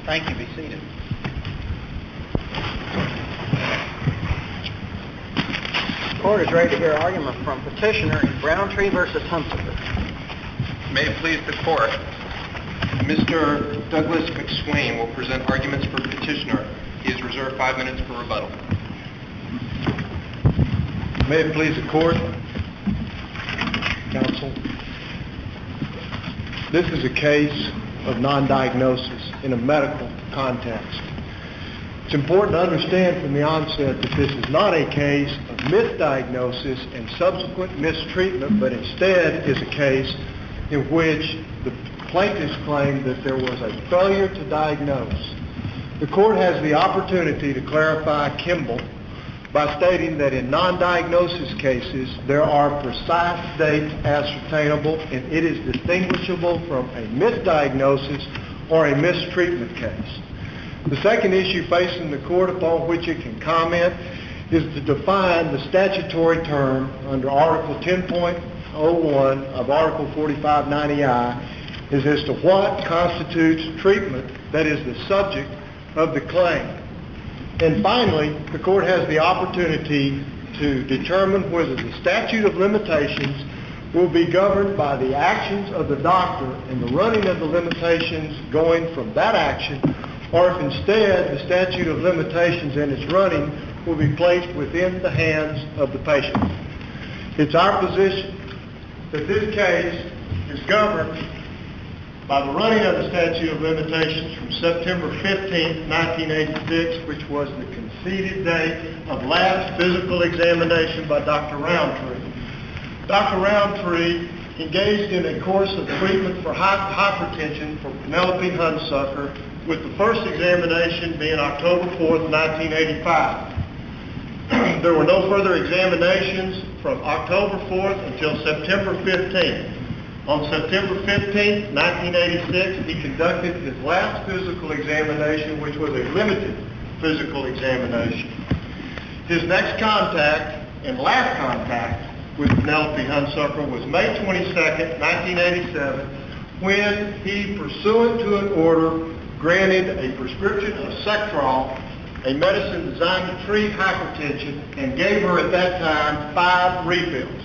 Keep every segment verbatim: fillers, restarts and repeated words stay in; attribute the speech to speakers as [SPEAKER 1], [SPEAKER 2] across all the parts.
[SPEAKER 1] Thank you. Be seated. The court is ready to hear argument from petitioner in Browntree versus Hunsaker.
[SPEAKER 2] May it please the court, Mister Douglas McSwain will present arguments for petitioner. He is reserved five minutes for rebuttal.
[SPEAKER 3] May it please the court, counsel. This is a case of non-diagnosis in a medical context. It's important to understand from the onset that this is not a case of misdiagnosis and subsequent mistreatment, but instead is a case in which the plaintiffs claim that there was a failure to diagnose. The court has the opportunity to clarify Kimball by stating that in non-diagnosis cases, there are precise dates ascertainable, and it is distinguishable from a misdiagnosis or a mistreatment case. The second issue facing the court upon which it can comment is to define the statutory term under Article ten point oh one of Article forty-five ninety I is as to what constitutes treatment that is the subject of the claim. And finally, the court has the opportunity to determine whether the statute of limitations will be governed by the actions of the doctor and the running of the limitations going from that action, or if instead the statute of limitations and its running will be placed within the hands of the patient. It's our position that this case is governed by the running of the statute of limitations from September fifteenth, nineteen eighty-six, which was the conceded date of last physical examination by Doctor Roundtree. Doctor Roundtree engaged in a course of treatment for hypertension for Penelope Hunsaker, with the first examination being October fourth, nineteen eighty-five. There were no further examinations from October fourth until September fifteenth. On September fifteenth, nineteen eighty-six, he conducted his last physical examination, which was a limited physical examination. His next contact and last contact with Penelope Hunsaker was May twenty-second, nineteen eighty-seven, when he, pursuant to an order, granted a prescription of Sectrol, a medicine designed to treat hypertension, and gave her at that time five refills.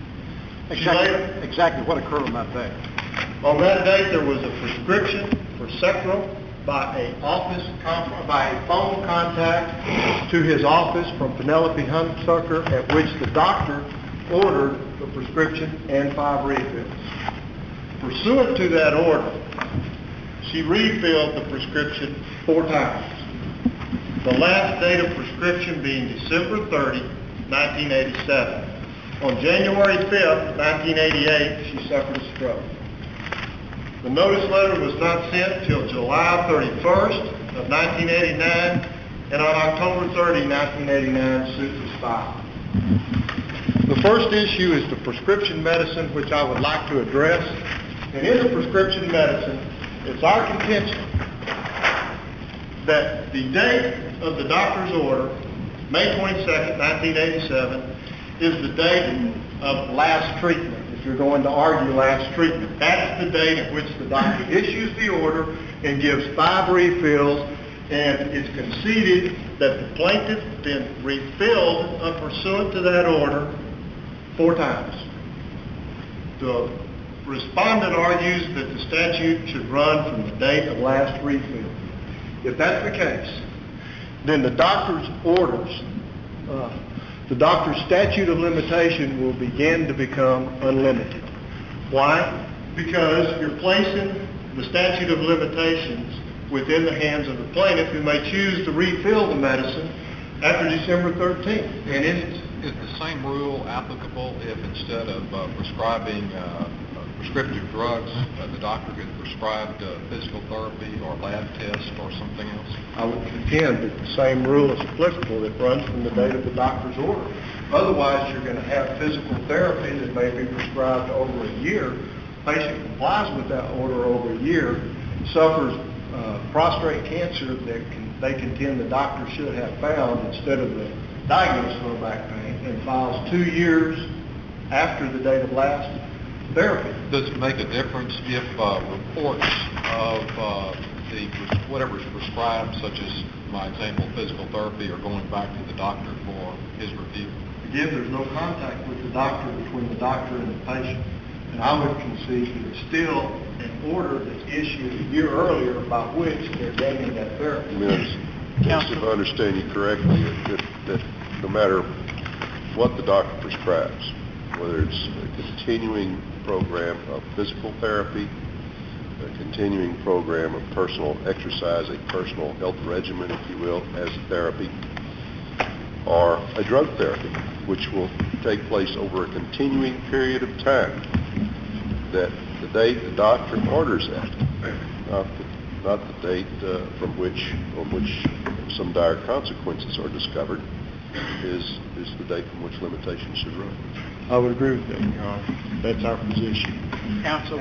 [SPEAKER 1] Exactly, exactly what occurred on that day?
[SPEAKER 3] On that date, there was a prescription for Sectrol by a office by a phone contact to his office from Penelope Hunsaker, at which the doctor ordered the prescription and five refills. Pursuant to that order, she refilled the prescription four times. The last date of prescription being December thirtieth, nineteen eighty-seven. On January fifth, nineteen eighty-eight, she suffered a stroke. The notice letter was not sent until July thirty-first of nineteen eighty-nine, and on October thirtieth, nineteen eighty-nine, suit was filed. The first issue is the prescription medicine, which I would like to address. And in the prescription medicine, it's our contention that the date of the doctor's order, May twenty-second, nineteen eighty-seven, is the date of last treatment. If you're going to argue last treatment, that's the date at which the doctor issues the order and gives five refills, and it's conceded that the plaintiff then refilled uh, pursuant to that order four times. The respondent argues that the statute should run from the date of last refill. If that's the case, then the doctor's orders, uh, the doctor's statute of limitation will begin to become unlimited. Why? Because you're placing the statute of limitations within the hands of the plaintiff, who may choose to refill the medicine after December thirteenth.
[SPEAKER 4] And is, is the same rule applicable if instead of uh, prescribing uh, prescriptive drugs, uh, the doctor had prescribed uh, physical therapy or lab test or something else?
[SPEAKER 3] I would contend that the same rule is applicable. It runs from the date of the doctor's order. Otherwise, you're going to have physical therapy that may be prescribed over a year. Patient complies with that order over a year, suffers uh, prostate cancer that can, they contend the doctor should have found instead of the diagnosis of low back pain, and files two years after the date of last therapy.
[SPEAKER 4] Does it make a difference if uh, reports of uh, the, whatever is prescribed, such as my example, physical therapy, or going back to the doctor for his review?
[SPEAKER 3] Again, there's no contact with the doctor between the doctor and the patient. And I would concede that it's still an order that's issued a year earlier by which they're getting that therapy.
[SPEAKER 5] Yes, if I understand you correctly, that, that no matter what the doctor prescribes, whether it's a continuing program of physical therapy, a continuing program of personal exercise, a personal health regimen, if you will, as therapy, or a drug therapy, which will take place over a continuing period of time, that the date the doctor orders that, not the, not the date uh, from which on which some dire consequences are discovered, is is the date from which limitations should run.
[SPEAKER 3] I would agree with that, Your Honor. That's our position.
[SPEAKER 6] Counsel,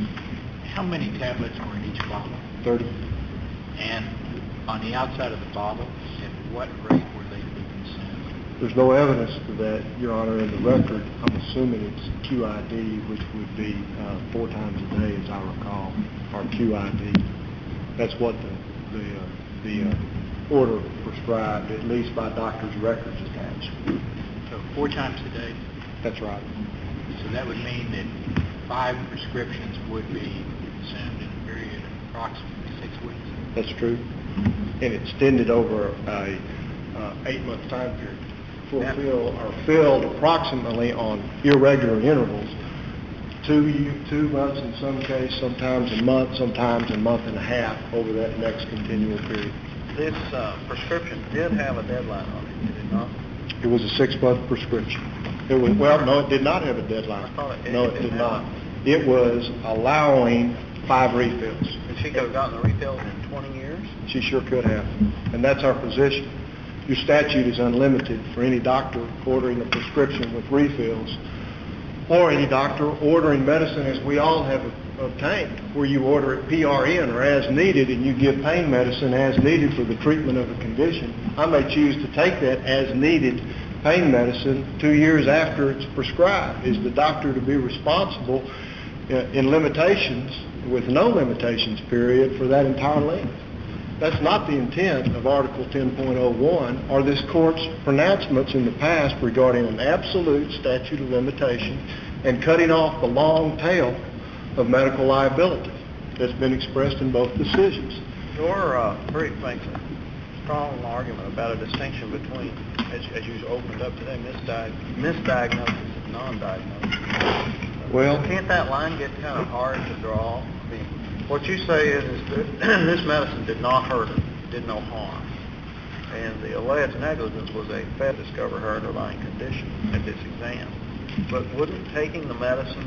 [SPEAKER 6] how many tablets were in each bottle?
[SPEAKER 3] thirty.
[SPEAKER 6] And on the outside of the bottle, at what rate were they to be consumed?
[SPEAKER 3] There's no evidence to that, Your Honor, in the record. I'm assuming it's Q I D, which would be uh, four times a day, as I recall, or Q I D. That's what the the, uh, the uh, order prescribed, at least by doctor's records attached.
[SPEAKER 6] So four times a day?
[SPEAKER 3] That's right.
[SPEAKER 6] So that would mean that five prescriptions would be consumed in a period of approximately six weeks?
[SPEAKER 3] That's true. And extended over a uh, eight-month time period. Fulfill or filled approximately on irregular intervals, two two months in some case, sometimes a month, sometimes a month and a half over that next continual period.
[SPEAKER 1] This uh, prescription did have a deadline on it, did it not?
[SPEAKER 3] It was a six-month prescription. It was, well, no, it did not have a deadline.
[SPEAKER 1] I thought it did.
[SPEAKER 3] No, it did not. It was allowing five refills.
[SPEAKER 1] And she could have gotten the refills in twenty years?
[SPEAKER 3] She sure could have. And that's our position. Your statute is unlimited for any doctor ordering a prescription with refills, or any doctor ordering medicine, as we all have obtained, where you order it P R N or as needed, and you give pain medicine as needed for the treatment of a condition. I may choose to take that as needed pain medicine two years after it's prescribed. Is the doctor to be responsible uh, in limitations, with no limitations period, for that entire length? That's not the intent of Article ten point oh one or this Court's pronouncements in the past regarding an absolute statute of limitation and cutting off the long tail of medical liability that's been expressed in both decisions.
[SPEAKER 1] Your uh, brief makes a strong argument about a distinction between, as, as you opened up today, misdi- misdiagnosis and non-diagnosis.
[SPEAKER 3] Well,
[SPEAKER 1] can't that line get kind of hard to draw? I mean, what you say is, is that this medicine did not hurt her, did no harm. And the alleged negligence was a failure to discover her underlying condition at this exam. But wouldn't taking the medicine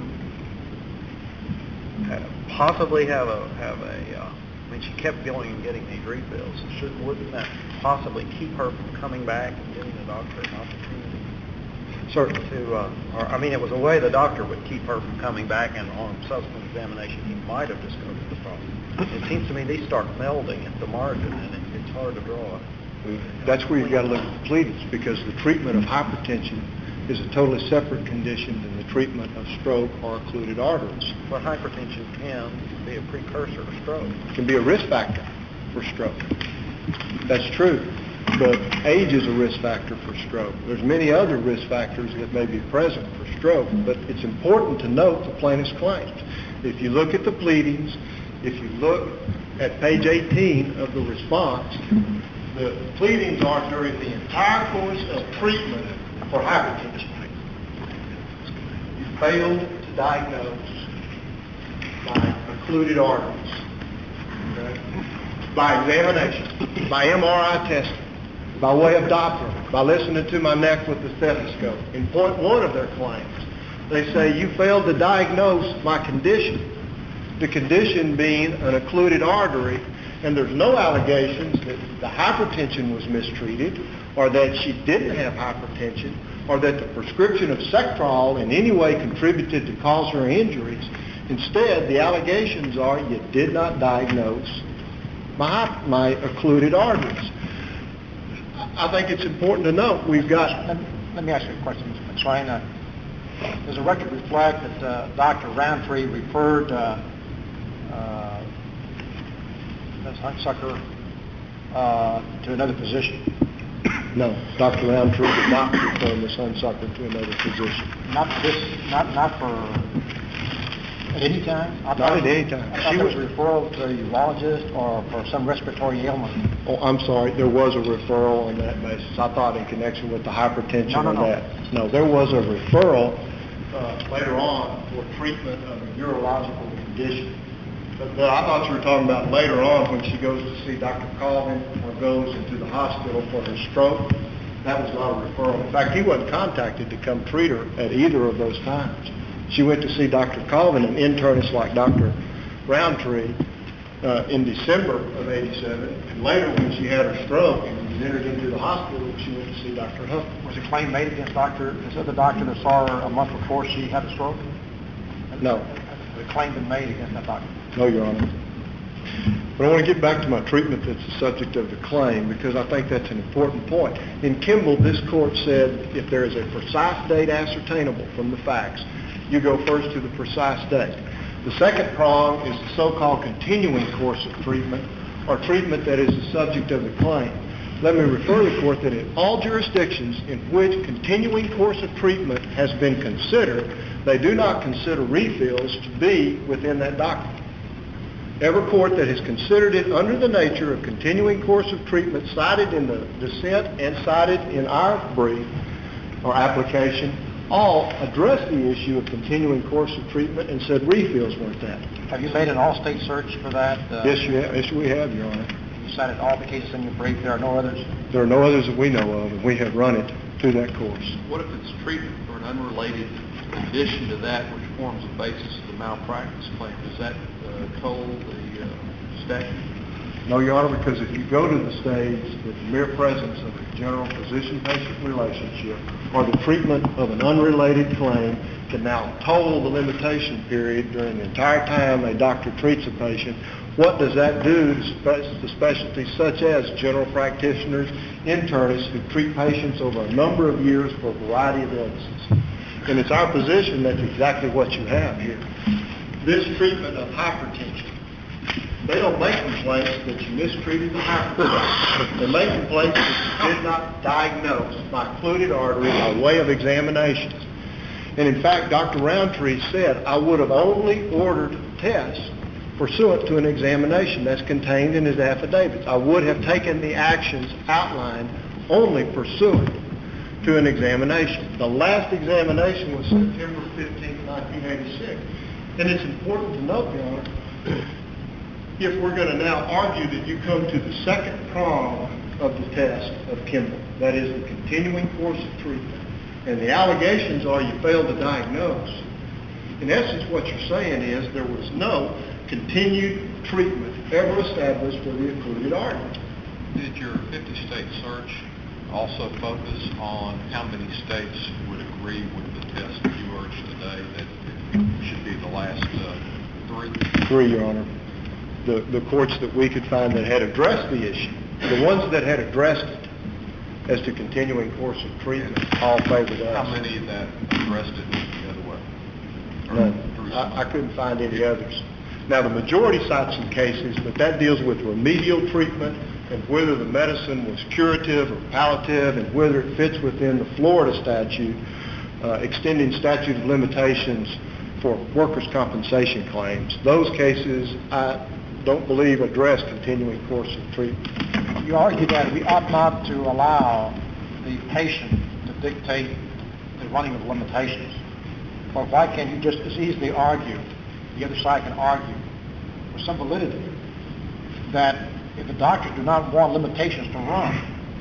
[SPEAKER 1] have, possibly have a, have a uh, I mean, she kept going and getting these refills. Should, wouldn't that possibly keep her from coming back and giving the doctor an opportunity?
[SPEAKER 3] Certainly.
[SPEAKER 1] To, uh, or, I mean, it was a way the doctor would keep her from coming back, and on subsequent examination, he might have discovered the problem. It seems to me these start melding at the margin, and it, it's hard to draw it.
[SPEAKER 3] That's where you've got to look at the pleadings, because the treatment of hypertension is a totally separate condition than the treatment of stroke or occluded arteries.
[SPEAKER 1] But hypertension can be a precursor to stroke.
[SPEAKER 3] It can be a risk factor for stroke. That's true. But age is a risk factor for stroke. There's many other risk factors that may be present for stroke, but it's important to note the plaintiff's claims. If you look at the pleadings, if you look at page eighteen of the response, the pleadings are during the entire course of treatment for hypertension. You failed to diagnose by occluded arteries, okay? By examination, by M R I testing, by way of Doppler, by listening to my neck with the stethoscope. In point one of their claims, they say you failed to diagnose my condition, the condition being an occluded artery, and there's no allegations that the hypertension was mistreated, or that she didn't have hypertension, or that the prescription of Sectrol in any way contributed to cause her injuries. Instead, the allegations are you did not diagnose my, my occluded arteries. I think it's important to note we've got...
[SPEAKER 7] Let me, let me ask you a question, Mister McSwain. Uh, does the record reflect that uh, Doctor Roundtree referred uh, uh, Miz Huntsucker uh, to another position?
[SPEAKER 3] No, Doctor Roundtree did not refer Miz Hunsucker to another position.
[SPEAKER 7] Not this, not not for at any time. I
[SPEAKER 3] Not
[SPEAKER 7] thought-
[SPEAKER 3] at any time.
[SPEAKER 7] I thought
[SPEAKER 3] She
[SPEAKER 7] there was
[SPEAKER 3] was-
[SPEAKER 7] a referral to a urologist or for some respiratory ailment.
[SPEAKER 3] Oh, I'm sorry, there was a referral on that basis. I thought in connection with the hypertension
[SPEAKER 7] No, no,
[SPEAKER 3] or
[SPEAKER 7] no.
[SPEAKER 3] that. No, there was a referral uh, later on for treatment of a urological condition. But, but I thought you were talking about later on when she goes to see Doctor Colvin or goes into the hospital for her stroke. That was not a referral. In fact, he wasn't contacted to come treat her at either of those times. She went to see Doctor Colvin, an internist like Doctor Roundtree, uh, in December of eighty-seven, and later when she had her stroke and was entered into the hospital, she went to see Doctor Hunt.
[SPEAKER 7] Was a claim made against Doctor this other doctor that saw her a month before she had a stroke?
[SPEAKER 3] No.
[SPEAKER 7] The claim been made against that doctor?
[SPEAKER 3] No, Your Honor. But I want to get back to my treatment that's the subject of the claim because I think that's an important point. In Kimball, this court said if there is a precise date ascertainable from the facts, you go first to the precise date. The second prong is the so-called continuing course of treatment or treatment that is the subject of the claim. Let me refer the court that in all jurisdictions in which continuing course of treatment has been considered, they do not consider refills to be within that doctrine. Every court that has considered it under the nature of continuing course of treatment cited in the dissent and cited in our brief or application all addressed the issue of continuing course of treatment and said refills weren't that.
[SPEAKER 7] Have you made an all-state search for that? Uh,
[SPEAKER 3] Yes, you have. Yes, we have, Your Honor.
[SPEAKER 7] You cited all the cases in your brief. There are no others?
[SPEAKER 3] There are no others that we know of, and we have run it to that course.
[SPEAKER 4] What if it's treatment for an unrelated condition to that which forms the basis of the malpractice claim? Does that uh, toll the uh, statute?
[SPEAKER 3] No, Your Honor, because if you go to the stage that the mere presence of a general physician-patient relationship or the treatment of an unrelated claim can now toll the limitation period during the entire time a doctor treats a patient, what does that do to, spe- to specialties such as general practitioners, internists who treat patients over a number of years for a variety of illnesses? And it's our position that's exactly what you have here. This treatment of hypertension, they don't make complaints that you mistreated the hypertension. They make complaints that you did not diagnose by occluded artery by way of examinations. And in fact, Doctor Roundtree said, I would have only ordered tests pursuant to an examination. That's contained in his affidavits. I would have taken the actions outlined only pursuant to an examination. The last examination was September fifteenth, nineteen eighty-six. And it's important to note, Your Honor, if we're going to now argue that you come to the second prong of the test of Kimball, that is the continuing course of treatment, and the allegations are you failed to diagnose, in essence what you're saying is there was no continued treatment ever established for the occluded artery.
[SPEAKER 4] Did your fifty-state search also focus on how many states would agree with the test that you urged today, that it should be the last uh, three?
[SPEAKER 3] Three, Your Honor. The, the courts that we could find that had addressed the issue, the ones that had addressed it as to continuing course of treatment, all favored us.
[SPEAKER 4] How many that addressed it the other way? Or
[SPEAKER 3] None.
[SPEAKER 4] through
[SPEAKER 3] I, I
[SPEAKER 4] some-
[SPEAKER 3] couldn't find any others. Now, the majority cite some cases, but that deals with remedial treatment and whether the medicine was curative or palliative and whether it fits within the Florida statute, uh, extending statute of limitations for workers' compensation claims. Those cases, I don't believe address continuing course of treatment.
[SPEAKER 7] You argue that we ought not to allow the patient to dictate the running of limitations. But why can't you just as easily argue, the other side can argue, with some validity, that if the doctors do not want limitations to run,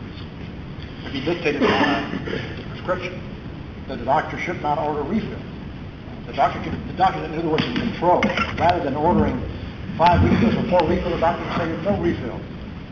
[SPEAKER 7] to be dictated by the prescription, that the doctor should not order refill. The doctor, can, the doctor, in other words, is in control. Rather than ordering five refills or four refills, the doctor can say no refill.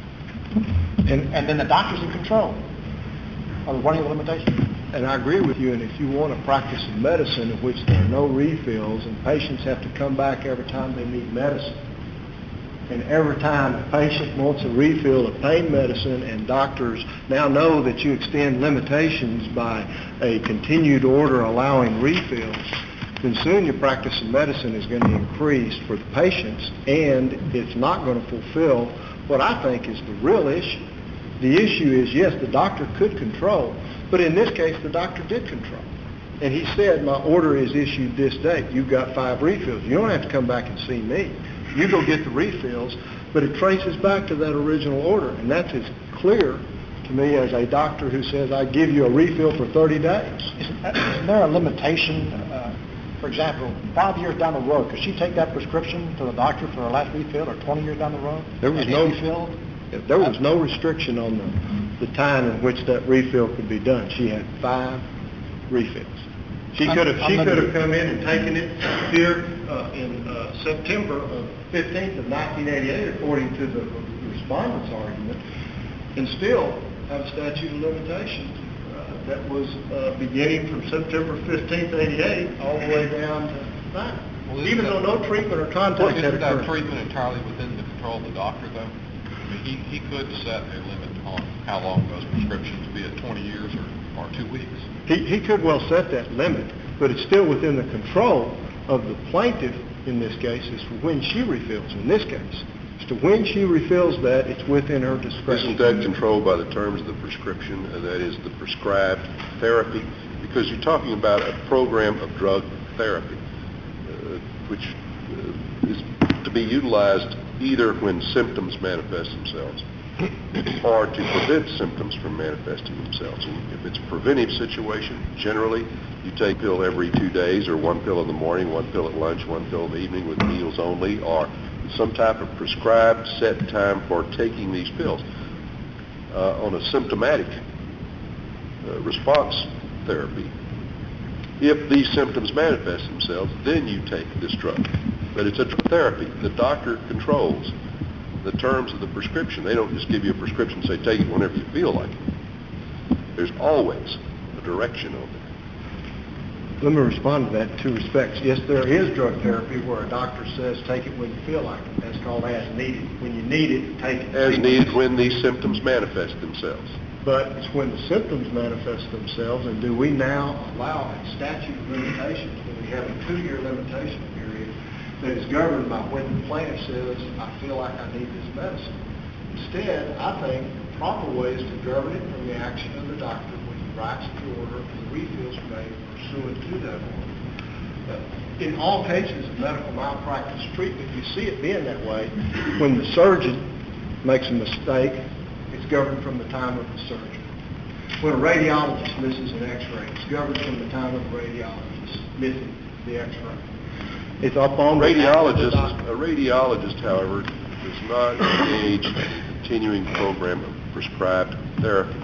[SPEAKER 7] And, and then the doctor's in control of running the limitations.
[SPEAKER 3] And I agree with you, and if you want a practice of medicine in which there are no refills and patients have to come back every time they need medicine, and every time a patient wants a refill of pain medicine and doctors now know that you extend limitations by a continued order allowing refills, then soon your practice of medicine is going to increase for the patients, and it's not going to fulfill what I think is the real issue. The issue is, yes, the doctor could control, but in this case, the doctor did control. And he said, my order is issued this date. You've got five refills. You don't have to come back and see me. You go get the refills, but it traces back to that original order, and that's as clear to me as a doctor who says, I give you a refill for thirty days.
[SPEAKER 7] Isn't, isn't there a limitation? Uh, for example, five years down the road, could she take that prescription to the doctor for her last refill, or twenty years down the road?
[SPEAKER 3] There was
[SPEAKER 7] and
[SPEAKER 3] no
[SPEAKER 7] refilled?
[SPEAKER 3] There was no restriction on the, the time in which that refill could be done. She had five refills. She could have she could have come in and taken it here uh, in uh, September of fifteenth of nineteen eighty-eight, according to the respondent's argument, and still have a statute of limitations uh, that was uh, beginning from September fifteenth, eighty-eight, all the way down to now.
[SPEAKER 4] Well,
[SPEAKER 3] even
[SPEAKER 4] that,
[SPEAKER 3] though no treatment or contact
[SPEAKER 4] well,
[SPEAKER 3] had
[SPEAKER 4] isn't
[SPEAKER 3] occurred.
[SPEAKER 4] that treatment entirely within the control of the doctor, though? I mean, he, he could set a limit on how long those prescriptions, be it twenty years or, or two weeks.
[SPEAKER 3] He, he could well set that limit, but it's still within the control of the plaintiff in this case as to when she refills. In this case, as to when she refills that, it's within her discretion.
[SPEAKER 5] Isn't that controlled by the terms of the prescription, and that is the prescribed therapy? Because you're talking about a program of drug therapy, uh, which uh, is to be utilized either when symptoms manifest themselves or to prevent symptoms from manifesting themselves. And if it's a preventive situation, generally you take a pill every two days, or one pill in the morning, one pill at lunch, one pill in the evening with meals only, or some type of prescribed set time for taking these pills. Uh, on a symptomatic uh, response therapy, if these symptoms manifest themselves, then you take this drug. But it's a drug therapy. The doctor controls the terms of the prescription. They don't just give you a prescription and say, take it whenever you feel like it. There's always a direction on it.
[SPEAKER 3] Let me respond to that in two respects. Yes, there is drug therapy where a doctor says, take it when you feel like it. That's called as needed. When you need it, take it.
[SPEAKER 5] As needed when these symptoms manifest themselves.
[SPEAKER 3] But it's when the symptoms manifest themselves, and do we now allow a statute of limitations when we have a two-year limitation period that is governed by when the plaintiff says, I feel like I need this medicine. Instead, I think the proper way is to govern it from the action of the doctor when he writes the order and the refills are made pursuant to that order. Uh, in all cases of medical malpractice treatment, you see it being that way. When the surgeon makes a mistake, it's governed from the time of the surgeon. When a radiologist misses an x-ray, it's governed from the time of the radiologist missing the x-ray. It's up on
[SPEAKER 5] radiologist. A radiologist, however, does not engage in a continuing program of prescribed therapy.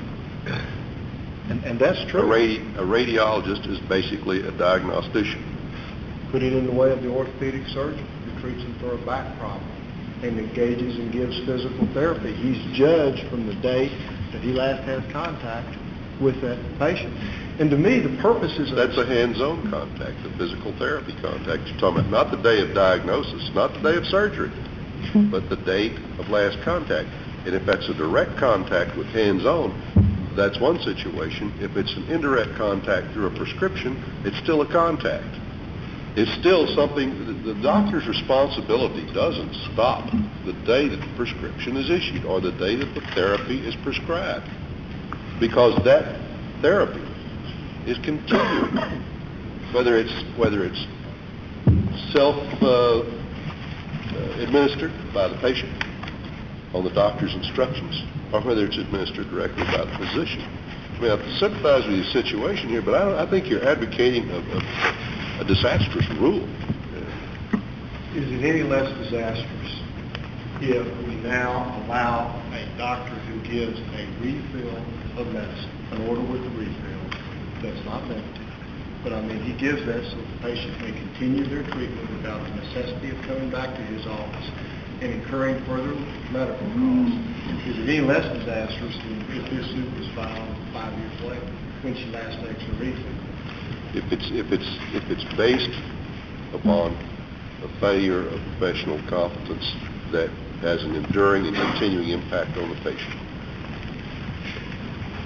[SPEAKER 3] And, and that's true.
[SPEAKER 5] A, radi- a radiologist is basically a diagnostician.
[SPEAKER 3] Put it in the way of the orthopedic surgeon who treats him for a back problem and engages and gives physical therapy. He's judged from the date that he last had contact with that patient. And to me, the purposes of...
[SPEAKER 5] That's a hands-on contact, the physical therapy contact you're talking about. Not the day of diagnosis, not the day of surgery, but the date of last contact. And if that's a direct contact with hands-on, that's one situation. If it's an indirect contact through a prescription, it's still a contact. It's still something, the doctor's responsibility doesn't stop the day that the prescription is issued or the day that the therapy is prescribed, because that therapy is continuing, whether it's whether it's self uh, administered by the patient on the doctor's instructions, or whether it's administered directly by the physician. I mean, I sympathize with your situation here, but I, don't, I think you're advocating a, a, a disastrous rule.
[SPEAKER 3] Is it any less disastrous if we now allow a doctor who gives a refill of medicine, an order with a refill that's not limited, but I mean he gives that so the patient may continue their treatment without the necessity of coming back to his office and incurring further medical costs? Is it any less disastrous than if this suit was filed five years later when she last takes her refill?
[SPEAKER 5] If it's if it's if it's based upon a failure of professional competence that has an enduring and continuing impact on the patient.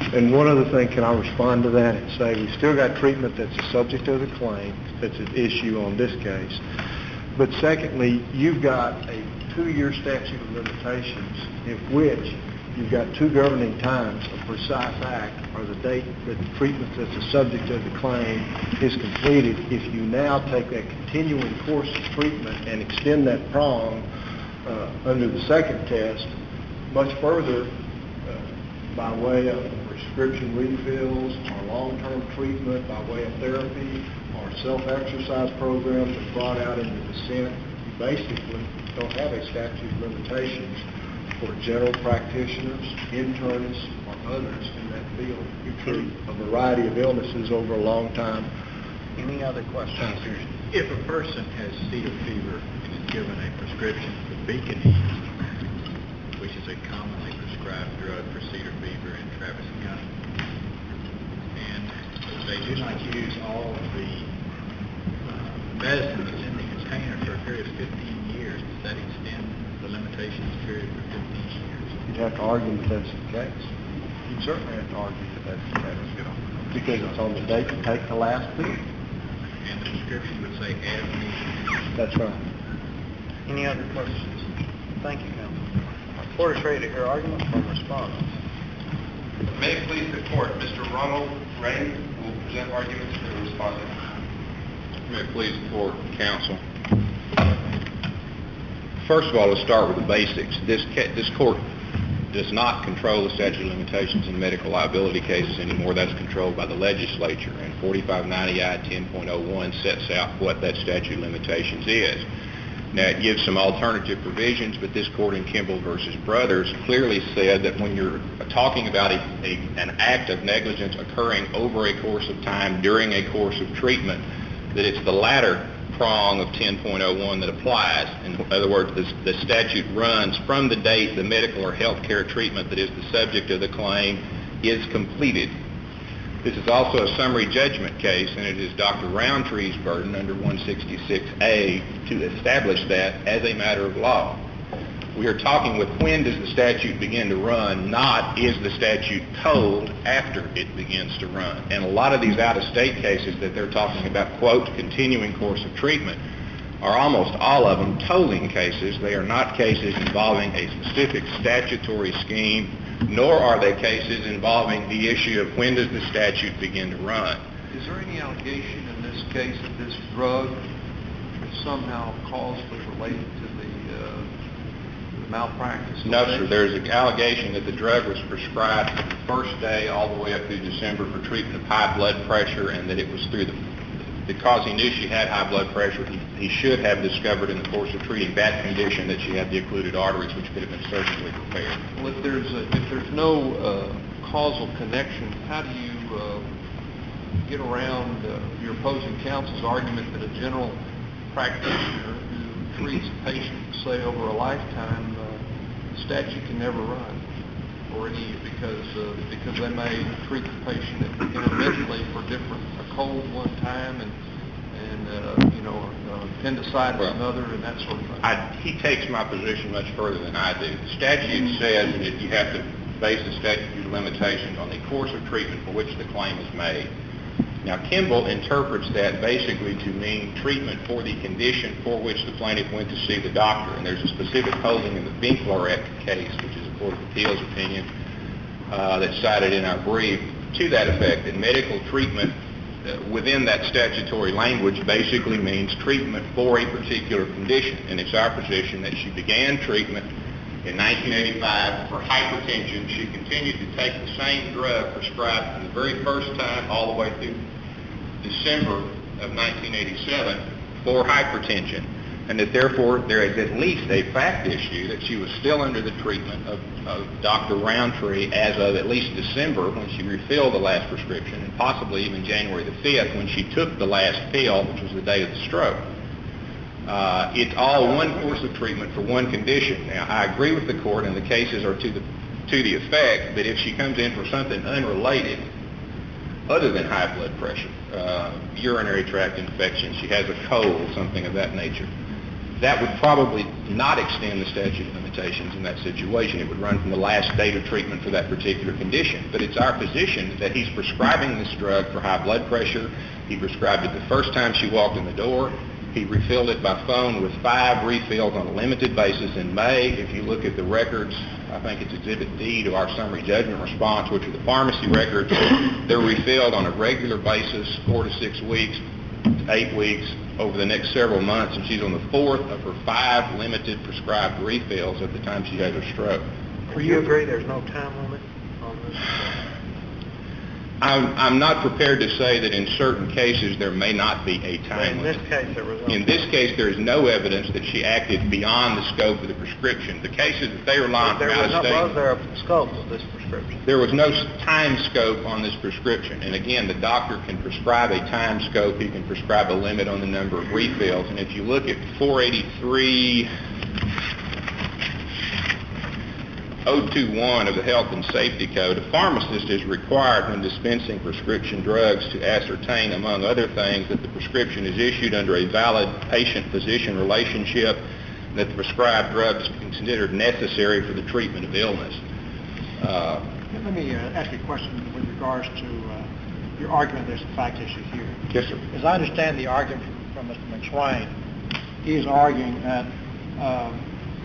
[SPEAKER 3] And one other thing, can I respond to that and say we still got treatment that's the subject of the claim, that's an issue on this case. But secondly, you've got a two-year statute of limitations in which you've got two governing times, a precise act, or the date that the treatment that's the subject of the claim is completed. If you now take that continuing course of treatment and extend that prong uh, under the second test much further uh, by way of prescription refills or long-term treatment, by way of therapy or self-exercise programs that brought out in the dissent, you basically don't have a statute of limitations for general practitioners, internists, or others in that field who treat a variety of illnesses over a long time.
[SPEAKER 1] Any other questions?
[SPEAKER 6] If a person has cedar fever and is given a prescription for Beconese, which is a commonly prescribed drug for cedar fever in Travis County, and they do not use all of the uh, medicine that's in the container for a period of fifteen years, does that extend the limitations period for fifteen years?
[SPEAKER 3] You'd have to argue that that's the case. You'd certainly have to argue that that's the case. Because it's on the date you take the last pill.
[SPEAKER 6] And the prescription would say as needed.
[SPEAKER 3] That's right.
[SPEAKER 1] Any other questions? Thank you, counsel. Court is ready to hear arguments from respondents.
[SPEAKER 2] May it please the court, Mister Ronald Rain will present arguments for the respondent.
[SPEAKER 4] May it please the court, counsel. First of all, let's start with the basics. This ca- this court does not control the statute of limitations in medical liability cases anymore. That's controlled by the legislature, and forty-five ninety I ten point oh one sets out what that statute of limitations is. Now, it gives some alternative provisions, but this court in Kimball versus Brothers clearly said that when you're talking about a, a, an act of negligence occurring over a course of time during a course of treatment, that it's the latter prong of ten point oh one that applies. In other words, the, the statute runs from the date the medical or health care treatment that is the subject of the claim is completed. This is also a summary judgment case, and it is Doctor Roundtree's burden under one sixty-six A to establish that as a matter of law. We are talking with when does the statute begin to run, not is the statute told after it begins to run. And a lot of these out-of-state cases that they're talking about, quote, continuing course of treatment, are almost all of them tolling cases. They are not cases involving a specific statutory scheme, nor are they cases involving the issue of when does the statute begin to run.
[SPEAKER 8] Is there any allegation in this case that this drug is somehow causally related to the, uh, the malpractice?
[SPEAKER 4] No, sir. There's an allegation that the drug was prescribed from the first day all the way up through December for treatment of high blood pressure, and that it was through the because he knew she had high blood pressure, he, he should have discovered in the course of treating that condition that she had the occluded arteries, which could have been surgically repaired.
[SPEAKER 8] Well, if there's a, if there's no uh, causal connection, how do you uh, get around uh, your opposing counsel's argument that a general practitioner who treats a patient, say over a lifetime, uh, the statute can never run, or any because uh, because they may treat the patient intermittently for different a cold one time and and uh, you know uh, appendicitis
[SPEAKER 4] well,
[SPEAKER 8] another and that sort of thing.
[SPEAKER 4] I, he takes my position much further than I do. The statute says that you have to base the statute of limitations on the course of treatment for which the claim is made. Now, Kimball interprets that basically to mean treatment for the condition for which the plaintiff went to see the doctor. And there's a specific holding in the Binklarek case, which is a Court of Appeals opinion, uh, that's cited in our brief to that effect, that medical treatment uh, within that statutory language basically means treatment for a particular condition. And it's our position that she began treatment in nineteen eighty-five for hypertension. She continued to take the same drug prescribed from the very first time all the way through December of nineteen eighty-seven for hypertension, and that therefore there is at least a fact issue that she was still under the treatment of, of Doctor Roundtree as of at least December when she refilled the last prescription, and possibly even January the fifth when she took the last pill, which was the day of the stroke. Uh, it's all one course of treatment for one condition. Now, I agree with the court, and the cases are to the to the effect that if she comes in for something unrelated, other than high blood pressure, uh, urinary tract infection, she has a cold, something of that nature,
[SPEAKER 9] that would probably not extend the statute of limitations in that situation. It would run from the last date of treatment for that particular condition. But it's our position that he's prescribing this drug for high blood pressure. He prescribed it the first time she walked in the door. He refilled it by phone with five refills on a limited basis in May. If you look at the records, I think it's Exhibit D to our summary judgment response, which are the pharmacy records. They're refilled on a regular basis, four to six weeks, eight weeks, over the next several months, and she's on the fourth of her five limited prescribed refills at the time she had her stroke.
[SPEAKER 1] Do you agree there's no time limit on this?
[SPEAKER 9] I'm, I'm not prepared to say that in certain cases there may not be a time limit.
[SPEAKER 1] In this case, there was no
[SPEAKER 9] In this case, there is no evidence that she acted beyond the scope of the prescription. The cases that they rely on from out of
[SPEAKER 1] Was
[SPEAKER 9] state,
[SPEAKER 1] there a scope of this prescription?
[SPEAKER 9] there was no time scope on this prescription. And again, the doctor can prescribe a time scope. He can prescribe a limit on the number of refills. And if you look at four eighty-three oh twenty-one of the Health and Safety Code, a pharmacist is required when dispensing prescription drugs to ascertain, among other things, that the prescription is issued under a valid patient-physician relationship, and that the prescribed drug is considered necessary for the treatment of illness.
[SPEAKER 7] Uh, Let me uh, ask you a question with regards to uh, your argument there's a fact issue here.
[SPEAKER 9] Yes, sir.
[SPEAKER 7] As I understand the argument from, from Mister McSwain, he is arguing that um,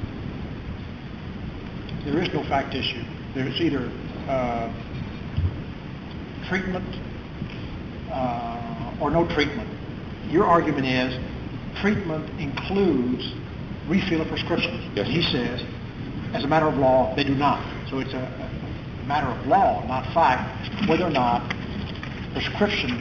[SPEAKER 7] there is no fact issue. There's either uh, treatment uh, or no treatment. Your argument is treatment includes refill of prescriptions.
[SPEAKER 9] Yes,
[SPEAKER 7] he says, as a matter of law, they do not. So it's a, a matter of law, not fact, whether or not prescription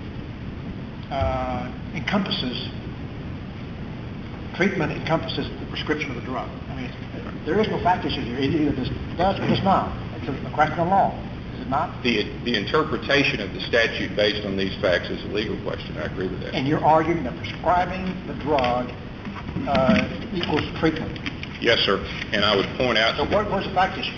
[SPEAKER 7] uh, encompasses, treatment encompasses the prescription of the drug. I mean, there is no fact issue here. It either does or does not. It's a question of law, is it not?
[SPEAKER 9] The, the interpretation of the statute based on these facts is a legal question. I agree with that.
[SPEAKER 7] And you're arguing that prescribing the drug uh, equals treatment.
[SPEAKER 9] Yes, sir. And I would point out...
[SPEAKER 7] So what, where's the fact issue?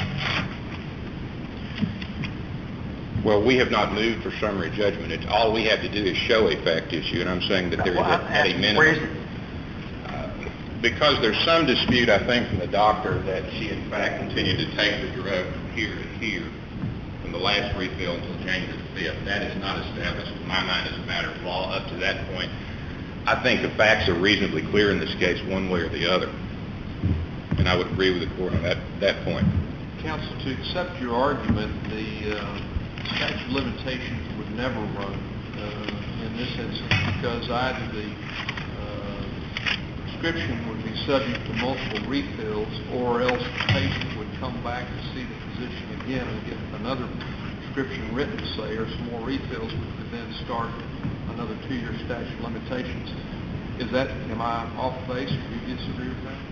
[SPEAKER 9] Well, we have not moved for summary judgment. It's, all we have to do is show a fact issue, and I'm saying that there is,
[SPEAKER 7] well,
[SPEAKER 9] a, at a minimum...
[SPEAKER 7] Where is it?
[SPEAKER 9] Because there's some dispute, I think, from the doctor that she, in fact, continued to take the drug from here to here, from the last refill until January the fifth. That is not established, in my mind, as a matter of law up to that point. I think the facts are reasonably clear in this case, one way or the other. And I would agree with the court on that, that point.
[SPEAKER 8] Counsel, to accept your argument, the uh, statute of limitations would never run uh, in this instance because either the prescription would be subject to multiple refills, or else the patient would come back to see the physician again and get another prescription written, say, or some more refills, which could then start another two-year statute of limitations. Is that, am I off base, or do you disagree with that?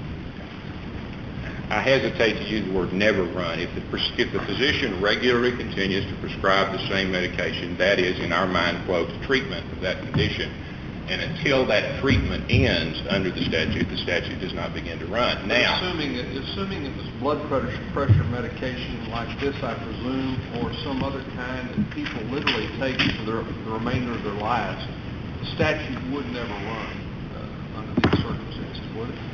[SPEAKER 9] I hesitate to use the word never run. If the, if the physician regularly continues to prescribe the same medication, that is, in our mind, quote, treatment of that condition. And until that treatment ends under the statute, the statute does not begin to run. Now,
[SPEAKER 8] assuming it, assuming it was blood pressure, pressure medication like this, I presume, or some other kind that people literally take for their, the remainder of their lives, the statute would never run uh, under these circumstances, would it?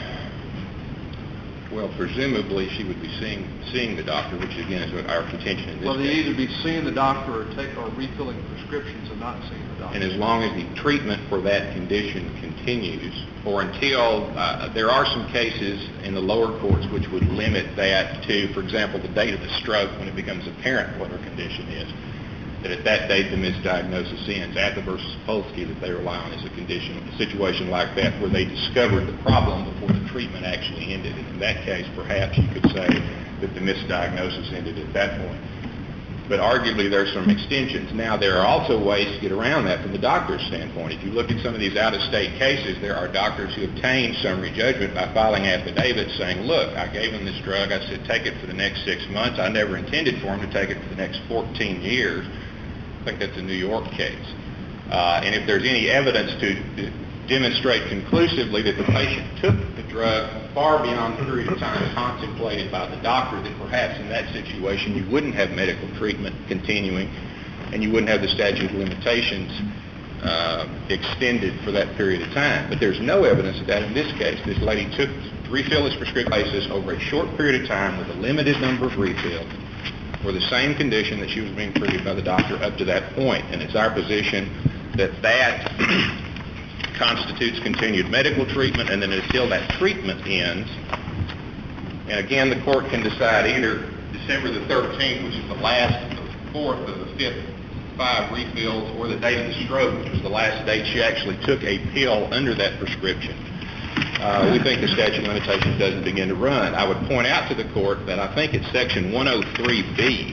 [SPEAKER 9] well, presumably she would be seeing seeing the doctor, which again is what our contention in this
[SPEAKER 8] well, they
[SPEAKER 9] case.
[SPEAKER 8] either be seeing the doctor or take or refilling prescriptions and not seeing the doctor.
[SPEAKER 9] And as long as the treatment for that condition continues, or until uh, there are some cases in the lower courts which would limit that to, for example, the date of the stroke when it becomes apparent what her condition is. That at that date the misdiagnosis ends. Atta versus Polsky that they rely on is a condition, a situation like that where they discovered the problem before the treatment actually ended. And in that case, perhaps you could say that the misdiagnosis ended at that point. But arguably there's some extensions. Now there are also ways to get around that from the doctor's standpoint. If you look at some of these out-of-state cases, there are doctors who obtain summary judgment by filing affidavits saying, look, I gave him this drug, I said take it for the next six months, I never intended for him to take it for the next fourteen years. I think that's a New York case. Uh, and if there's any evidence to demonstrate conclusively that the patient took the drug far beyond the period of time contemplated by the doctor, that perhaps in that situation you wouldn't have medical treatment continuing and you wouldn't have the statute of limitations uh, extended for that period of time. But there's no evidence of that in this case. This lady took refill this prescription basis over a short period of time with a limited number of refills for the same condition that she was being treated by the doctor up to that point. And it's our position that that constitutes continued medical treatment, and then until that treatment ends, and again, the court can decide either December the thirteenth, which is the last, the fourth of the fifth five refills, or the date of the stroke, which was the last date she actually took a pill under that prescription. Uh, we think the statute of limitations doesn't begin to run. I would point out to the court that I think it's section one oh three B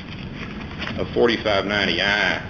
[SPEAKER 9] of forty-five ninety I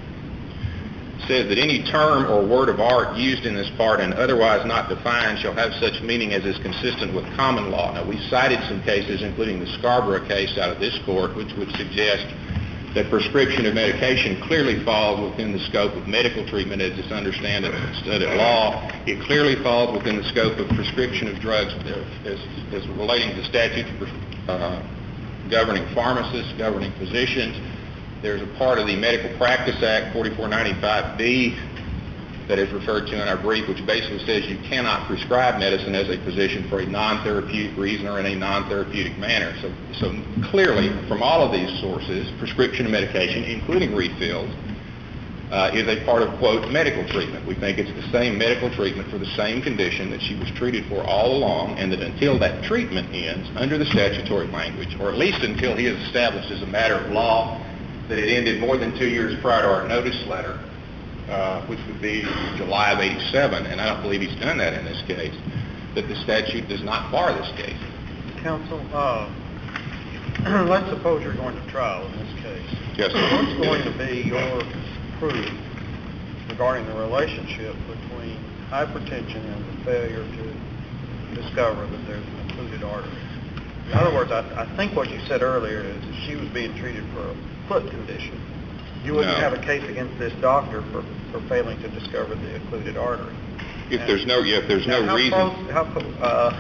[SPEAKER 9] says that any term or word of art used in this part and otherwise not defined shall have such meaning as is consistent with common law. Now, we cited some cases, including the Scarborough case out of this court, which would suggest that prescription of medication clearly falls within the scope of medical treatment as it's understood at law. It clearly falls within the scope of prescription of drugs as, as relating to statutes uh, governing pharmacists, governing physicians. There's a part of the Medical Practice Act, forty-four ninety-five B, that is referred to in our brief, which basically says you cannot prescribe medicine as a physician for a non-therapeutic reason or in a non-therapeutic manner. So, so clearly, from all of these sources, prescription of medication, including refills, uh, is a part of, quote, medical treatment. We think it's the same medical treatment for the same condition that she was treated for all along, and that until that treatment ends, under the statutory language, or at least until he is established as a matter of law that it ended more than two years prior to our notice letter, uh, which would be July of eighty-seven, and I don't believe he's done that in this case, that the statute does not bar this case.
[SPEAKER 1] Counsel, uh, let's suppose you're going to trial in this case.
[SPEAKER 9] Yes, sir.
[SPEAKER 1] What's going to be your proof regarding the relationship between hypertension and the failure to discover that there's an occluded artery? In other words, I, I think what you said earlier is that she was being treated for a foot condition. You wouldn't
[SPEAKER 9] No.
[SPEAKER 1] have a case against this doctor for, for failing to discover the occluded artery.
[SPEAKER 9] If there's no, yeah, if there's no
[SPEAKER 1] how
[SPEAKER 9] reason.
[SPEAKER 1] Close, how, uh,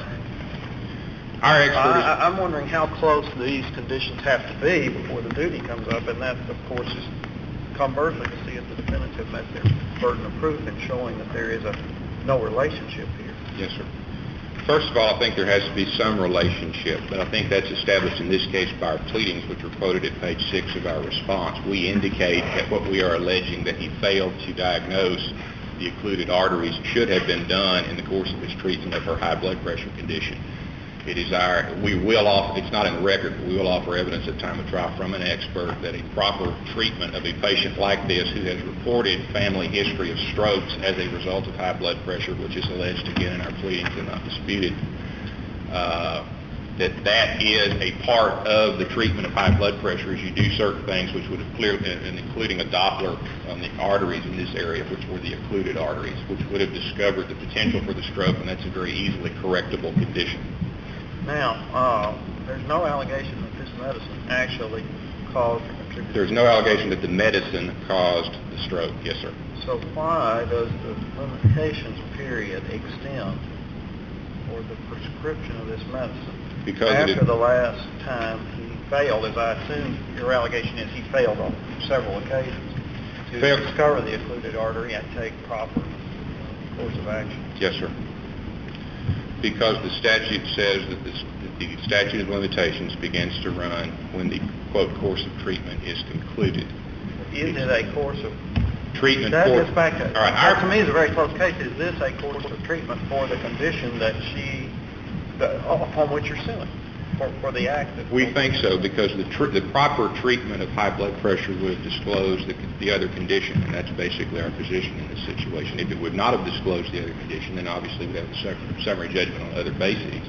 [SPEAKER 9] Our expert is,
[SPEAKER 1] I, I'm wondering how close these conditions have to be before the duty comes up, and that, of course, is conversely to see if the defendants have met their burden of proof in showing that there is a no relationship here.
[SPEAKER 9] yes, sir. First of all, I think there has to be some relationship, but I think that's established in this case by our pleadings, which are quoted at page six of our response. We indicate that what we are alleging that he failed to diagnose the occluded arteries should have been done in the course of his treatment of her high blood pressure condition. It is our, we will offer, it's not in the record, but we will offer evidence at time of trial from an expert that a proper treatment of a patient like this who has reported family history of strokes as a result of high blood pressure, which is alleged again in our pleadings and not disputed, uh, that that is a part of the treatment of high blood pressure is you do certain things which would have cleared, and including a Doppler on the arteries in this area, which were the occluded arteries, which would have discovered the potential for the stroke, and that's a very easily correctable condition.
[SPEAKER 1] Now, uh, there's no allegation that this medicine actually caused or contributed.
[SPEAKER 9] There's no allegation that the medicine caused the stroke. Yes, sir.
[SPEAKER 1] So why does the limitations period extend for the prescription of this medicine
[SPEAKER 9] Because
[SPEAKER 1] after
[SPEAKER 9] it,
[SPEAKER 1] the last time he failed, as I assume your allegation is he failed on several occasions, to
[SPEAKER 9] Failed.
[SPEAKER 1] discover the occluded artery and take proper uh, course of action?
[SPEAKER 9] Yes, sir. Because the statute says that this, the statute of limitations begins to run when the, quote, course of treatment is concluded.
[SPEAKER 1] Is it a course of
[SPEAKER 9] treatment
[SPEAKER 1] that
[SPEAKER 9] for...
[SPEAKER 1] gets back to,
[SPEAKER 9] all right,
[SPEAKER 1] that
[SPEAKER 9] our,
[SPEAKER 1] to me is a very close case. Is this a course of treatment for the condition that she, the, upon which you're suing, for, for the act that...
[SPEAKER 9] We think so, because the, tr- the proper treatment of high blood pressure would have disclosed the, the other condition, and that's basically our position in this situation. If it would not have disclosed the other condition, then obviously we'd have a sum- summary judgment on other bases.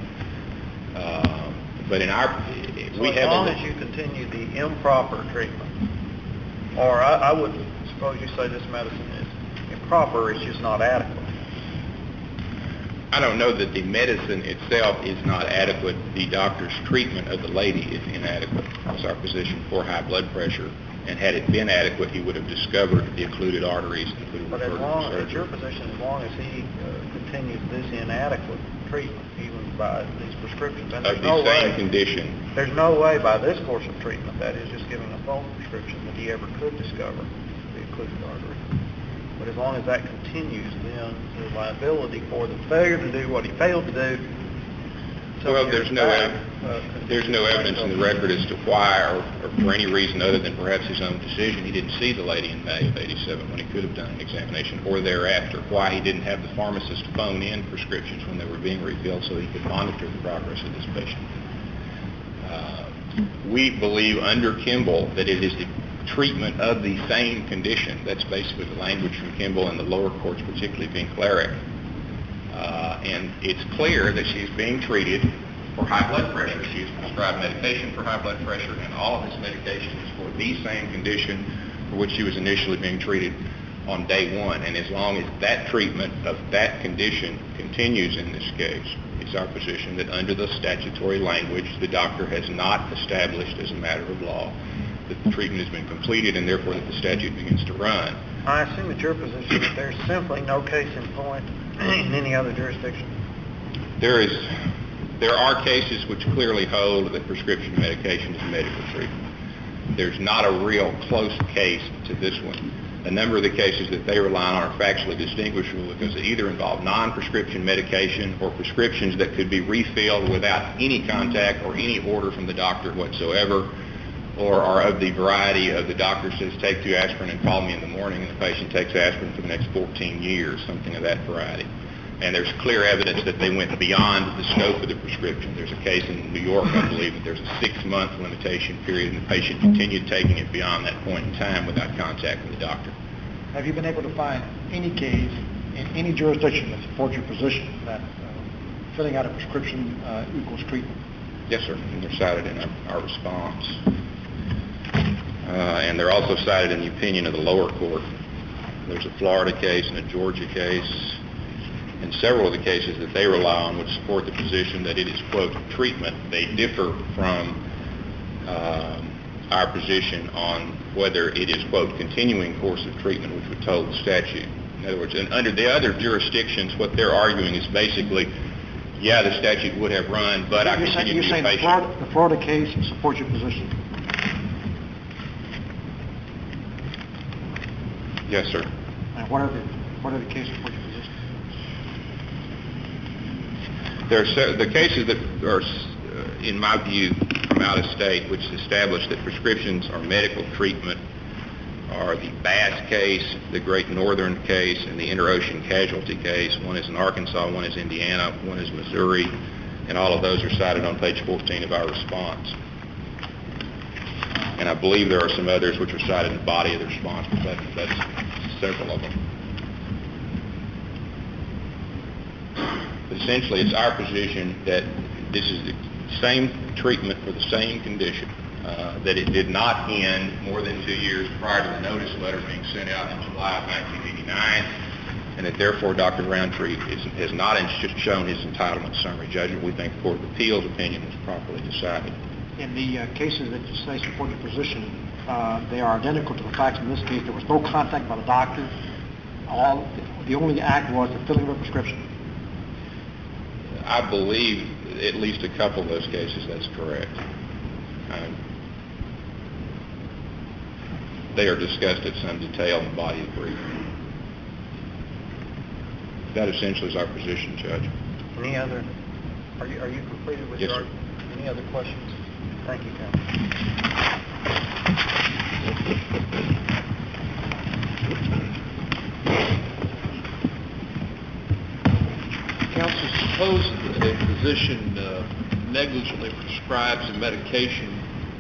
[SPEAKER 9] Uh, but in our...
[SPEAKER 1] So
[SPEAKER 9] we
[SPEAKER 1] as
[SPEAKER 9] have
[SPEAKER 1] long
[SPEAKER 9] a,
[SPEAKER 1] as you continue the improper treatment, or I, I would suppose you say this medicine is improper, it's just not adequate.
[SPEAKER 9] I don't know that the medicine itself is not adequate. The doctor's treatment of the lady is inadequate. That's our position for high blood pressure. And had it been adequate, he would have discovered the occluded arteries and would have
[SPEAKER 1] But as
[SPEAKER 9] referred
[SPEAKER 1] long
[SPEAKER 9] to
[SPEAKER 1] as
[SPEAKER 9] surgery.
[SPEAKER 1] your position, as long as he uh, continues this inadequate treatment, even by these prescriptions, and there's
[SPEAKER 9] Of the
[SPEAKER 1] no
[SPEAKER 9] same
[SPEAKER 1] way,
[SPEAKER 9] condition.
[SPEAKER 1] there's no way by this course of treatment, that is just giving a false prescription, that he ever could discover the occluded artery. But as long as that continues, then the liability for the failure to do what he failed to do. some
[SPEAKER 9] Well,
[SPEAKER 1] years
[SPEAKER 9] there's no
[SPEAKER 1] back,
[SPEAKER 9] ev-
[SPEAKER 1] uh,
[SPEAKER 9] there's no evidence in the record as to why, or, or for any reason other than perhaps his own decision, he didn't see the lady in May of eighty-seven when he could have done an examination, or thereafter, why he didn't have the pharmacist phone in prescriptions when they were being refilled so he could monitor the progress of this patient. Uh, we believe under Kimball that it is the treatment of the same condition. That's basically the language from Kimball and the lower courts, particularly Vincleric. Uh, and it's clear that she's being treated for high blood pressure. She's prescribed medication for high blood pressure, and all of this medication is for the same condition for which she was initially being treated on day one. And as long as that treatment of that condition continues in this case, it's our position that under the statutory language, the doctor has not established as a matter of law that the treatment has been completed, and therefore that the statute begins to run.
[SPEAKER 1] I assume it's your position that there's simply no case in point in any other jurisdiction.
[SPEAKER 9] There is, there are cases which clearly hold that prescription medication is medical treatment. There's not a real close case to this one. A number of the cases that they rely on are factually distinguishable because they either involve non-prescription medication or prescriptions that could be refilled without any contact or any order from the doctor whatsoever, or are of the variety of the doctor says take two aspirin and call me in the morning, and the patient takes aspirin for the next fourteen years, something of that variety. And there's clear evidence that they went beyond the scope of the prescription. There's a case in New York, I believe, that there's a six-month limitation period, and the patient continued taking it beyond that point in time without contact with the doctor.
[SPEAKER 7] Have you been able to find any case in any jurisdiction that supports your position that uh, filling out a prescription uh, equals treatment?
[SPEAKER 9] Yes, sir, and they're cited in our, our response. Uh, and they're also cited in the opinion of the lower court. There's a Florida case and a Georgia case, and several of the cases that they rely on would support the position that it is, quote, treatment. They differ from um, our position on whether it is, quote, continuing course of treatment, which would toll the statute. In other words, and under the other jurisdictions, what they're arguing is basically, yeah, the statute would have run, but I
[SPEAKER 7] You're
[SPEAKER 9] continue
[SPEAKER 7] saying,
[SPEAKER 9] to
[SPEAKER 7] you're
[SPEAKER 9] be a
[SPEAKER 7] saying
[SPEAKER 9] patient.
[SPEAKER 7] the Florida, the Florida case supports your position?
[SPEAKER 9] Yes, sir.
[SPEAKER 7] And what are the what are the cases support your position?
[SPEAKER 9] There are se- the cases that are, uh, in my view, from out of state, which establish that prescriptions are medical treatment, are the Bass case, the Great Northern case, and the Interocean Casualty case. One is in Arkansas, one is Indiana, one is Missouri, and all of those are cited on page fourteen of our response. And I believe there are some others which are cited in the body of the response, but that, that's several of them. But essentially, it's our position that this is the same treatment for the same condition, uh, that it did not end more than two years prior to the notice letter being sent out in July of nineteen eighty-nine, and that therefore Doctor Roundtree is, has not shown his entitlement to summary judgment. We think the Court of Appeals opinion was properly decided.
[SPEAKER 7] In the uh, cases that you say support your position, uh, they are identical to the facts in this case. There was no contact by the doctor. All the only act was the filling of a prescription.
[SPEAKER 9] I believe at least a couple of those cases that's correct. Um, they are discussed in some detail in the body of the brief. That essentially is our position, Judge.
[SPEAKER 1] Any other? Are you are you completed with
[SPEAKER 9] yes,
[SPEAKER 1] your
[SPEAKER 9] sir.
[SPEAKER 1] Any other questions? Thank you, Counsel.
[SPEAKER 8] Counsel, suppose that a physician uh, negligently prescribes a medication,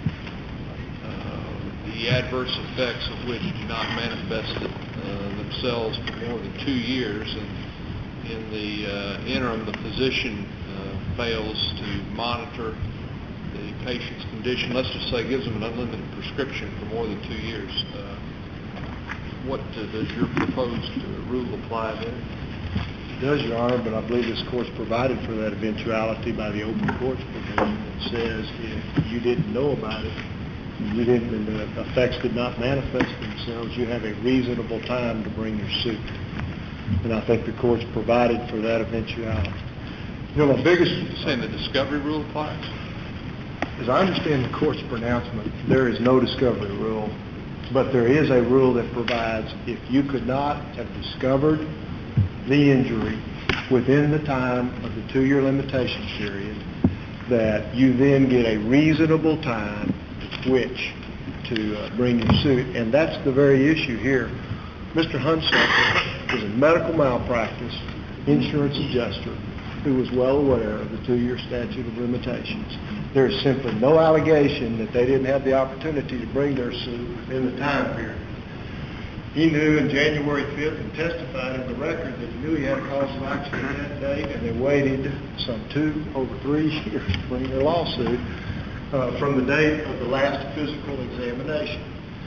[SPEAKER 8] uh, the adverse effects of which do not manifest uh, themselves for more than two years, and in the uh, interim the physician uh, fails to monitor the patient's condition. Let's just say gives them an unlimited prescription for more than two years. Uh, what uh, does your proposed uh, rule apply there?
[SPEAKER 3] It does, Your Honor, but I believe this Court's provided for that eventuality by the open courts provision that says if you didn't know about it, you didn't, and the effects did not manifest themselves, you have a reasonable time to bring your suit. And I think the Court's provided for that eventuality. You know, the biggest...
[SPEAKER 8] You're saying the discovery rule applies?
[SPEAKER 3] As I understand the Court's pronouncement, there is no discovery rule But there is a rule that provides if you could not have discovered the injury within the time of the two-year limitation period, that you then get a reasonable time with which to uh, bring your suit. And that's the very issue here. Mister Hunsucker is a medical malpractice insurance adjuster who was well aware of the two-year statute of limitations. There is simply no allegation that they didn't have the opportunity to bring their suit within the time period. He knew in January fifth and testified in the record that he knew he had a cause of action that date, and they waited some two, over three years to bring their lawsuit uh, from the date of the last physical examination.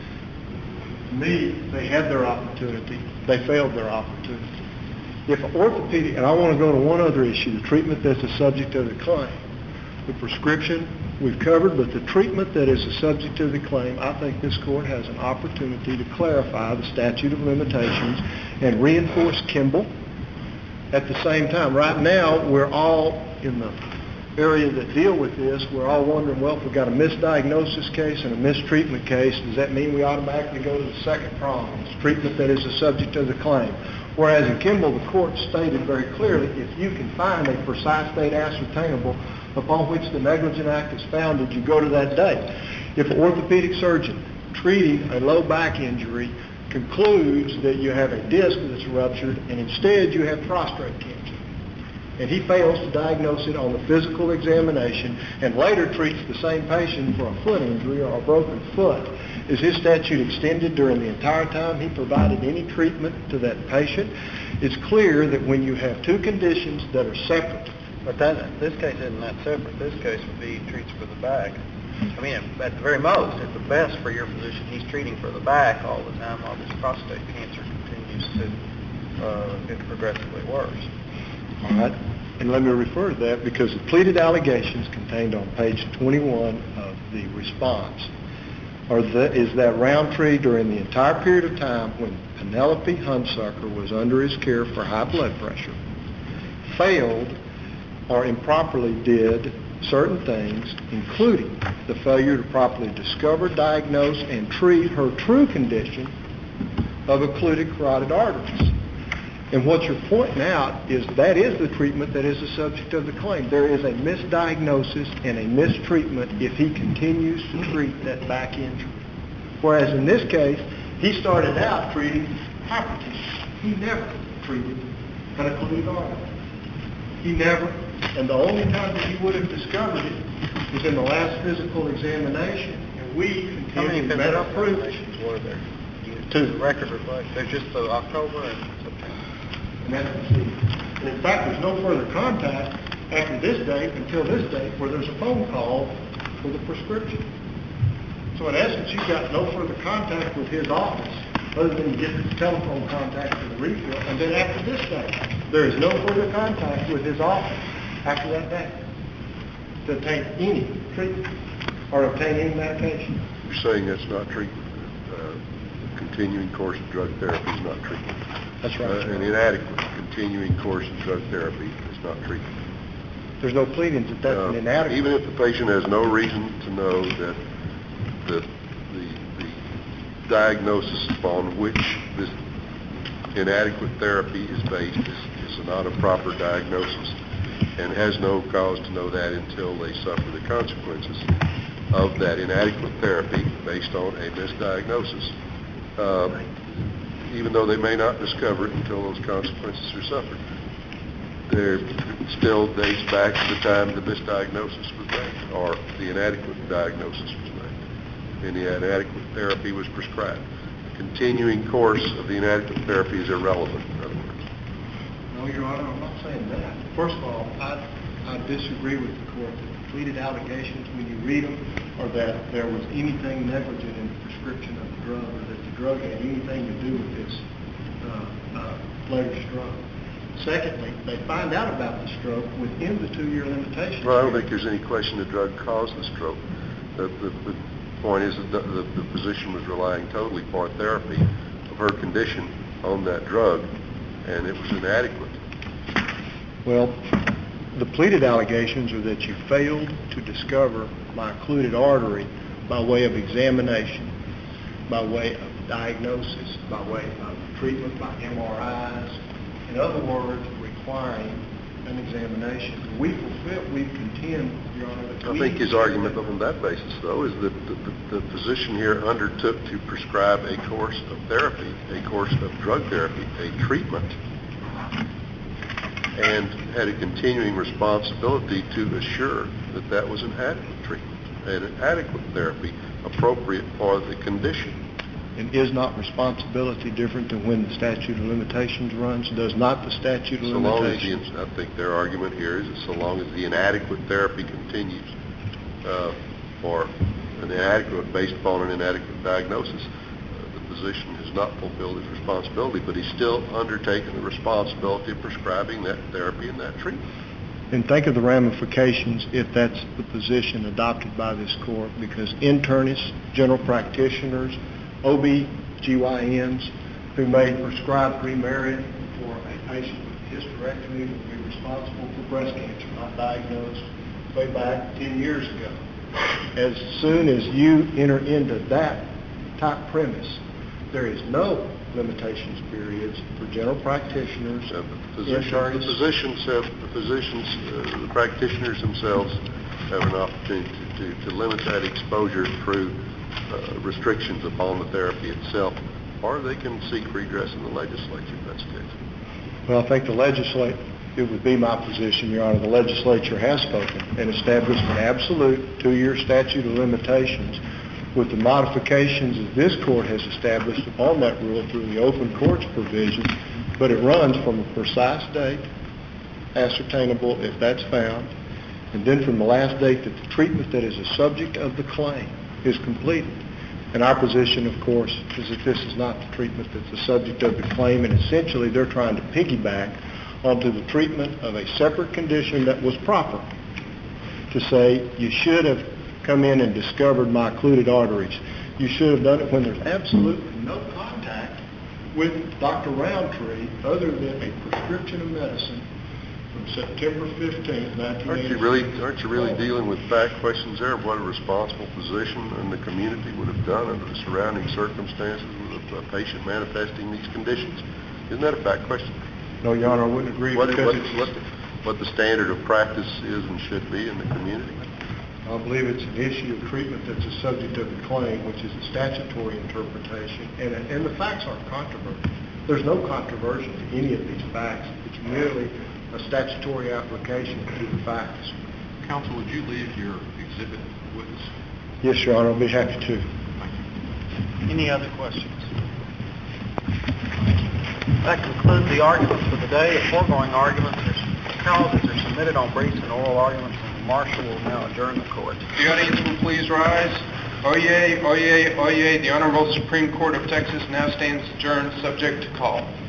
[SPEAKER 3] To me, they had their opportunity. They failed their opportunity. If orthopedic, and I want to go to one other issue, the treatment that's the subject of the claim. The prescription we've covered, but the treatment that is the subject of the claim, I think this court has an opportunity to clarify the statute of limitations and reinforce Kimball. At the same time, right now, we're all in the area that deal with this, we're all wondering, well, if we've got a misdiagnosis case and a mistreatment case, does that mean we automatically go to the second prong, it's treatment that is the subject of the claim? Whereas in Kimball, the court stated very clearly, if you can find a precise date ascertainable upon which the negligent act is founded, you go to that date. If an orthopedic surgeon treating a low back injury concludes that you have a disc that's ruptured and instead you have prostrate cancer, and he fails to diagnose it on the physical examination and later treats the same patient for a foot injury or a broken foot, is his statute extended during the entire time he provided any treatment to that patient? It's clear that when you have two conditions that are separate.
[SPEAKER 1] But that, this case isn't that separate. This case would be he treats for the back. I mean, at the very most, at the best for your position, he's treating for the back all the time while this prostate cancer continues to uh, get progressively worse.
[SPEAKER 3] All right. And let me refer to that because the pleaded allegations contained on page twenty-one of the response are the, is that Roundtree, during the entire period of time when Penelope Hunsucker was under his care for high blood pressure, failed or improperly did certain things, including the failure to properly discover, diagnose, and treat her true condition of occluded carotid arteries. And what you're pointing out is that is the treatment that is the subject of the claim. There is a misdiagnosis and a mistreatment if he continues to treat that back injury. Whereas in this case, he started out treating hypertension. He never treated an occluded artery. He never, and the only time that he would have discovered it was in the last physical examination, and we
[SPEAKER 1] How many
[SPEAKER 3] continued to met our proof.
[SPEAKER 1] examinations were there? You,
[SPEAKER 3] Two.
[SPEAKER 1] The record reflects. There's just the October and September.
[SPEAKER 3] And that's the key. And in fact, there's no further contact after this date until this date where there's a phone call for the prescription. So in essence, you've got no further contact with his office other than get the telephone contact for the refill. And then after this date, there is no further contact with his office after that date to obtain any treatment or obtain any medication.
[SPEAKER 5] You're saying that's not treatment. Uh, continuing course of drug therapy is not treatment.
[SPEAKER 3] That's right.
[SPEAKER 5] Uh, an inadequate continuing course of drug therapy is not treatment.
[SPEAKER 3] There's no pleadings that that's
[SPEAKER 5] Uh,
[SPEAKER 3] an inadequate.
[SPEAKER 5] Even if the patient has no reason to know that the, the, the diagnosis upon which this inadequate therapy is based is, is not a proper diagnosis and has no cause to know that until they suffer the consequences of that inadequate therapy based on a misdiagnosis. Uh, even though they may not discover it until those consequences are suffered. There still dates back to the time the misdiagnosis was made, or the inadequate diagnosis was made, and the inadequate therapy was prescribed. The continuing course of the inadequate therapy is irrelevant, in other words.
[SPEAKER 3] No, Your Honor, I'm not saying that. First of all, I, I disagree with the court that the pleaded allegations, when you read them, are that there was anything negligent in the prescription of the drug or that the drug had anything to do with this uh, uh, later stroke. Secondly, they find out about the stroke within the two-year limitation.
[SPEAKER 5] Well, I don't think there's any question the drug caused the stroke. The, the, the point is that the, the, the physician was relying totally upon therapy of her condition on that drug, and it was inadequate.
[SPEAKER 3] Well, the pleaded allegations are that you failed to discover my occluded artery by way of examination. by way of diagnosis, by way of treatment by M R Is. In other words, requiring an examination. We fulfill, we contend, Your Honor, that
[SPEAKER 5] I
[SPEAKER 3] we
[SPEAKER 5] think his argument on that basis, though, is that the, the, the physician here undertook to prescribe a course of therapy, a course of drug therapy, a treatment, and had a continuing responsibility to assure that that was an adequate treatment and an adequate therapy appropriate for the condition.
[SPEAKER 3] And is not responsibility different than when the statute of limitations runs? Does not the statute of
[SPEAKER 5] So long as
[SPEAKER 3] limitations...
[SPEAKER 5] the, I think their argument here is that so long as the inadequate therapy continues uh, or an inadequate based upon an inadequate diagnosis, uh, the physician has not fulfilled his responsibility, but he's still undertaken the responsibility of prescribing that therapy and that treatment.
[SPEAKER 3] And think of the ramifications if that's the position adopted by this court, because internists, general practitioners, O B G Y Ns who may prescribe pre-Merit for a patient with hysterectomy will be responsible for breast cancer, not diagnosed way back ten years ago. As soon as you enter into that type premise, there is no limitations periods for general practitioners,
[SPEAKER 5] Uh, the physicians,
[SPEAKER 3] internists.
[SPEAKER 5] the physicians have, the physicians, uh, the practitioners themselves have an opportunity to, to, to limit that exposure through uh, restrictions upon the therapy itself, or they can seek redress in the legislature if that's the case.
[SPEAKER 3] Well, I think the legislature, it would be my position, Your Honor, the legislature has spoken and established an absolute two-year statute of limitations with the modifications that this court has established upon that rule through the open courts provision, but it runs from a precise date, ascertainable if that's found, and then from the last date that the treatment that is a subject of the claim is completed. And our position, of course, is that this is not the treatment that's the subject of the claim, and essentially they're trying to piggyback onto the treatment of a separate condition that was proper. To say, you should have come in and discovered my occluded arteries. You should have done it when there's absolutely no contact with Doctor Roundtree other than a prescription of medicine from September fifteenth, nineteen eighty-six.
[SPEAKER 5] Aren't you really, aren't you really dealing with fact questions there of what a responsible physician in the community would have done under the surrounding circumstances with a, a patient manifesting these conditions? Isn't that a fact question?
[SPEAKER 3] No, Your Honor, I wouldn't agree.
[SPEAKER 5] What,
[SPEAKER 3] because
[SPEAKER 5] what,
[SPEAKER 3] it's,
[SPEAKER 5] what, what the standard of practice is and should be in the community?
[SPEAKER 3] I believe it's an issue of treatment that's a subject of the claim, which is a statutory interpretation, and, and the facts aren't controversial. There's no controversy to any of these facts. It's merely a statutory application to the facts.
[SPEAKER 4] Counsel, would you leave your exhibit with us?
[SPEAKER 3] Yes, Your Honor, I'll be happy to.
[SPEAKER 4] Thank you.
[SPEAKER 1] Any other questions? That concludes the arguments for the day. The foregoing arguments are causes are submitted on briefs and oral arguments, and the marshal will now adjourn the court.
[SPEAKER 2] The audience will please rise. Oyez, oyez, oyez. The Honorable Supreme Court of Texas now stands adjourned, subject to call.